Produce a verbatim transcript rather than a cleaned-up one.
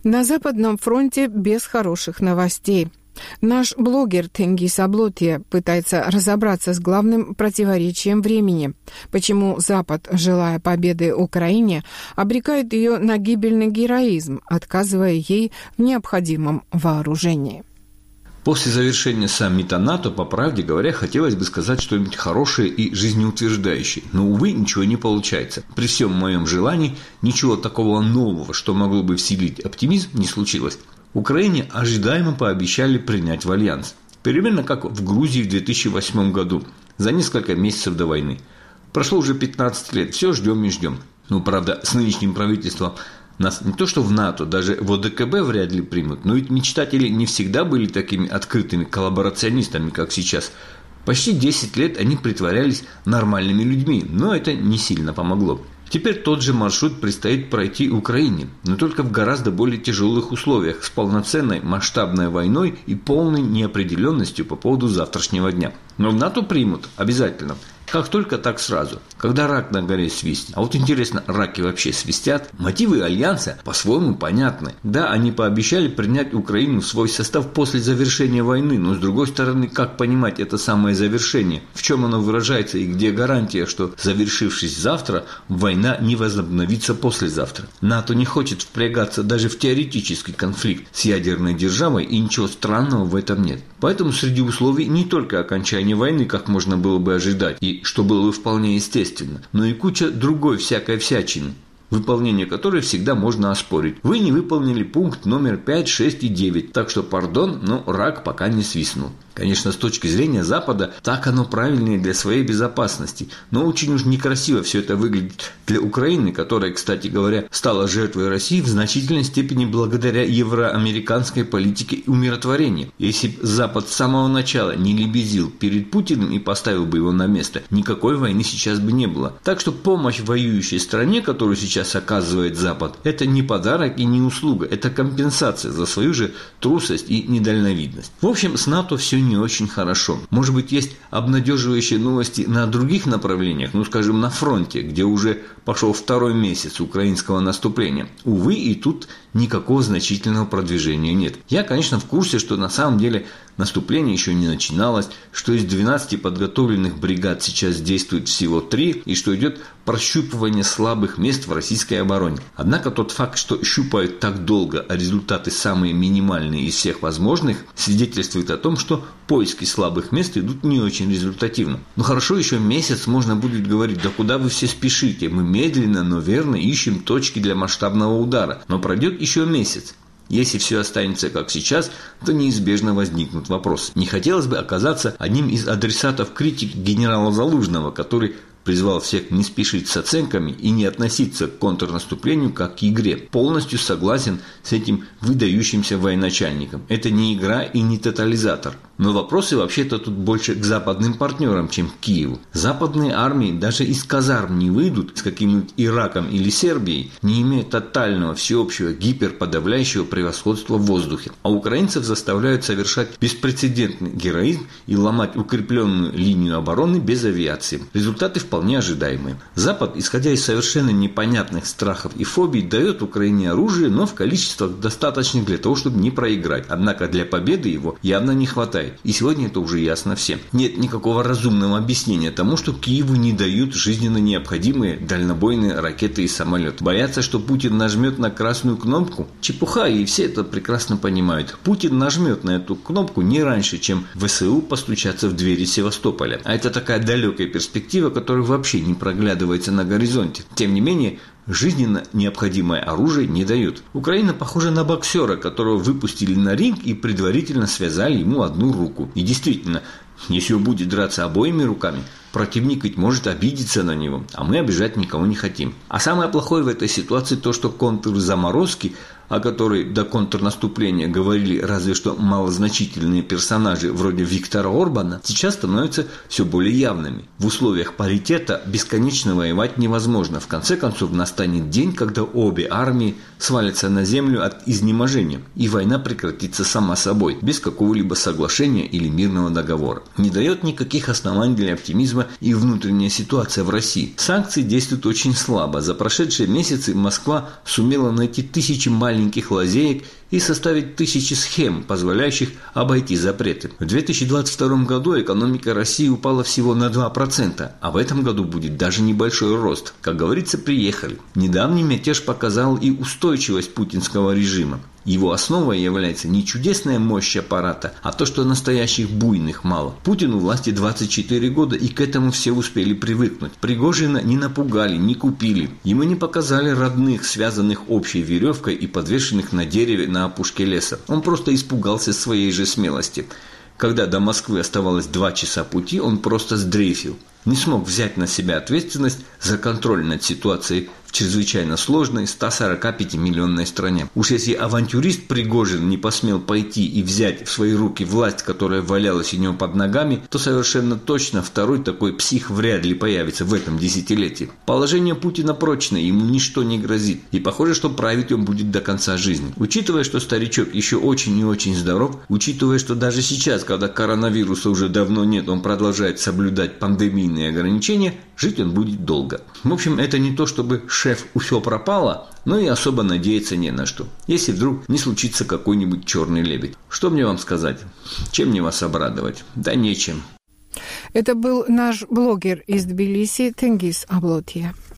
На Западном фронте без хороших новостей. Наш блогер Тенгиз Аблотья пытается разобраться с главным противоречием времени. Почему Запад, желая победы Украине, обрекает ее на гибельный героизм, отказывая ей в необходимом вооружении. После завершения саммита НАТО, по правде говоря, хотелось бы сказать что-нибудь хорошее и жизнеутверждающее. Но, увы, ничего не получается. При всем моем желании ничего такого нового, что могло бы вселить оптимизм, не случилось. Украине ожидаемо пообещали принять в альянс. Примерно как в Грузии в две тысячи восьмом году, за несколько месяцев до войны. Прошло уже пятнадцать лет, все ждем и ждем. Ну, правда, с нынешним правительством нас не то что в НАТО, даже в О Дэ Ка Бэ вряд ли примут. Но ведь мечтатели не всегда были такими открытыми коллаборационистами, как сейчас. Почти десять лет они притворялись нормальными людьми, но это не сильно помогло. Теперь тот же маршрут предстоит пройти Украине, но только в гораздо более тяжелых условиях, с полноценной масштабной войной и полной неопределенностью по поводу завтрашнего дня. Но в НАТО примут обязательно. Как только, так сразу. Когда рак на горе свистнет. А вот интересно, раки вообще свистят? Мотивы альянса по-своему понятны. Да, они пообещали принять Украину в свой состав после завершения войны, но с другой стороны, как понимать это самое завершение? В чем оно выражается и где гарантия, что, завершившись завтра, война не возобновится послезавтра? НАТО не хочет впрягаться даже в теоретический конфликт с ядерной державой, и ничего странного в этом нет. Поэтому среди условий не только окончание войны, как можно было бы ожидать, и что было бы вполне естественно, но и куча другой всякой всячины, выполнение которой всегда можно оспорить. Вы не выполнили пункт номер пять, шесть и девять, так что, пардон, но рак пока не свистнул. Конечно, с точки зрения Запада, так оно правильнее для своей безопасности, но очень уж некрасиво все это выглядит для Украины, которая, кстати говоря, стала жертвой России в значительной степени благодаря евроамериканской политике умиротворения. Если бы Запад с самого начала не лебезил перед Путиным и поставил бы его на место, никакой войны сейчас бы не было. Так что помощь воюющей стране, которую сейчас оказывает Запад, это не подарок и не услуга, это компенсация за свою же трусость и недальновидность. В общем, с НАТО все не очень хорошо. Может быть, есть обнадеживающие новости на других направлениях, ну, скажем, на фронте, где уже пошел второй месяц украинского наступления. Увы, и тут никакого значительного продвижения нет. Я, конечно, в курсе, что на самом деле наступление еще не начиналось, что из двенадцати подготовленных бригад сейчас действует всего три, и что идет прощупывание слабых мест в российской обороне. Однако тот факт, что щупают так долго, а результаты самые минимальные из всех возможных, свидетельствует о том, что поиски слабых мест идут не очень результативно. Но хорошо, еще месяц можно будет говорить: да куда вы все спешите, мы медленно, но верно ищем точки для масштабного удара. Но пройдет еще месяц. Если все останется как сейчас, то неизбежно возникнут вопросы. Не хотелось бы оказаться одним из адресатов критики генерала Залужного, который призвал всех не спешить с оценками и не относиться к контрнаступлению как к игре. Полностью согласен с этим выдающимся военачальником. Это не игра и не тотализатор. Но вопросы вообще-то тут больше к западным партнерам, чем к Киеву. Западные армии даже из казарм не выйдут с каким-нибудь Ираком или Сербией, не имея тотального всеобщего гиперподавляющего превосходства в воздухе. А украинцев заставляют совершать беспрецедентный героизм и ломать укрепленную линию обороны без авиации. Результаты вполне ожидаемые. Запад, исходя из совершенно непонятных страхов и фобий, дает Украине оружие, но в количествах достаточных для того, чтобы не проиграть. Однако для победы его явно не хватает. И сегодня это уже ясно всем. Нет никакого разумного объяснения тому, что Киеву не дают жизненно необходимые дальнобойные ракеты и самолеты. Боятся, что Путин нажмет на красную кнопку? Чепуха, и все это прекрасно понимают. Путин нажмет на эту кнопку не раньше, чем вэ эс у постучатся в двери Севастополя. А это такая далекая перспектива, которая вообще не проглядывается на горизонте. Тем не менее, жизненно необходимое оружие не дают. Украина похожа на боксера, которого выпустили на ринг и предварительно связали ему одну руку. И действительно, если он будет драться обоими руками, противник ведь может обидеться на него, а мы обижать никого не хотим. А самое плохое в этой ситуации то, что контрзаморозки, о которой до контрнаступления говорили разве что малозначительные персонажи вроде Виктора Орбана, сейчас становятся все более явными. В условиях паритета бесконечно воевать невозможно. В конце концов, настанет день, когда обе армии свалятся на землю от изнеможения, и война прекратится сама собой, без какого-либо соглашения или мирного договора. Не дает никаких оснований для оптимизма и внутренняя ситуация в России. Санкции действуют очень слабо. За прошедшие месяцы Москва сумела найти тысячи маленьких маленьких лазеек и составить тысячи схем, позволяющих обойти запреты. В две тысячи двадцать втором году экономика России упала всего на два процента, а в этом году будет даже небольшой рост. Как говорится, приехали. Недавний мятеж показал и устойчивость путинского режима. Его основой является не чудесная мощь аппарата, а то, что настоящих буйных мало. Путину власти двадцать четыре года, и к этому все успели привыкнуть. Пригожина не напугали, не купили. Ему не показали родных, связанных общей веревкой и подвешенных на дереве на опушке леса. Он просто испугался своей же смелости. Когда до Москвы оставалось два часа пути, он просто сдрейфил. Не смог взять на себя ответственность за контроль над ситуацией в чрезвычайно сложной ста сорока пяти миллионной стране. Уж если авантюрист Пригожин не посмел пойти и взять в свои руки власть, которая валялась у него под ногами, то совершенно точно второй такой псих вряд ли появится в этом десятилетии. Положение Путина прочное, ему ничто не грозит. И похоже, что править он будет до конца жизни. Учитывая, что старичок еще очень и очень здоров, учитывая, что даже сейчас, когда коронавируса уже давно нет, он продолжает соблюдать пандемийные ограничения, жить он будет долго. В общем, это не то, чтобы шеф все пропало, но и особо надеяться не на что. Если вдруг не случится какой-нибудь черный лебедь. Что мне вам сказать? Чем мне вас обрадовать? Да нечем. Это был наш блогер из Тбилиси Тенгиз Аблотия.